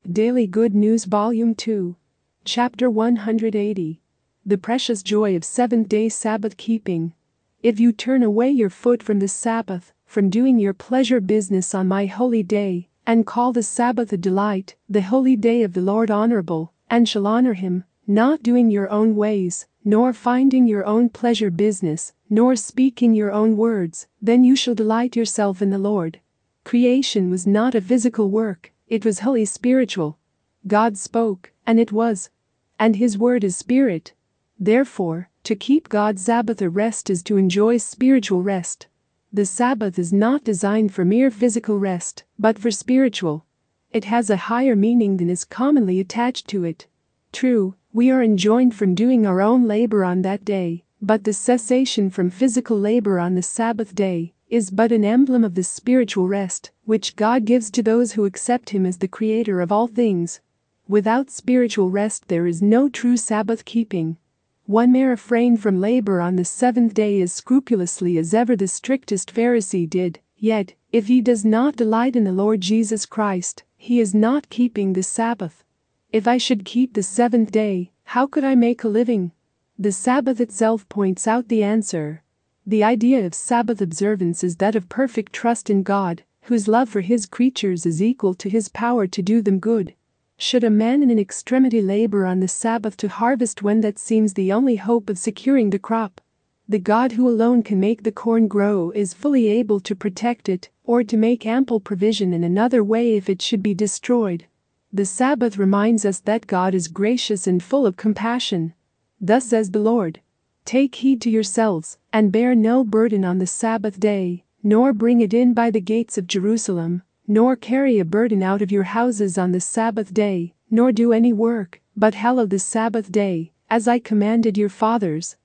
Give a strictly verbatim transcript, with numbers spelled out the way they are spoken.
Daily Good News Volume two. Chapter one hundred eighty. The Precious Joy of Seventh-Day Sabbath Keeping. If you turn away your foot from the Sabbath, from doing your pleasure business on my holy day, and call the Sabbath a delight, the holy day of the Lord honorable, and shall honor him, not doing your own ways, nor finding your own pleasure business, nor speaking your own words, then you shall delight yourself in the Lord. Creation was not a physical work, it was wholly spiritual. God spoke, and it was. And his word is spirit. Therefore, to keep God's Sabbath a rest is to enjoy spiritual rest. The Sabbath is not designed for mere physical rest, but for spiritual. It has a higher meaning than is commonly attached to it. True, we are enjoined from doing our own labor on that day, but the cessation from physical labor on the Sabbath day is but an emblem of the spiritual rest which God gives to those who accept him as the creator of all things. Without spiritual rest there is no true Sabbath keeping. One may refrain from labor on the seventh day as scrupulously as ever the strictest Pharisee did, yet, if he does not delight in the Lord Jesus Christ, he is not keeping the Sabbath. If I should keep the seventh day, how could I make a living? The Sabbath itself points out the answer. The idea of Sabbath observance is that of perfect trust in God, whose love for his creatures is equal to his power to do them good. Should a man in an extremity labor on the Sabbath to harvest when that seems the only hope of securing the crop? The God who alone can make the corn grow is fully able to protect it, or to make ample provision in another way if it should be destroyed. The Sabbath reminds us that God is gracious and full of compassion. Thus says the Lord, "Take heed to yourselves, and bear no burden on the Sabbath day, nor bring it in by the gates of Jerusalem, nor carry a burden out of your houses on the Sabbath day, nor do any work, but hallow the Sabbath day, as I commanded your fathers,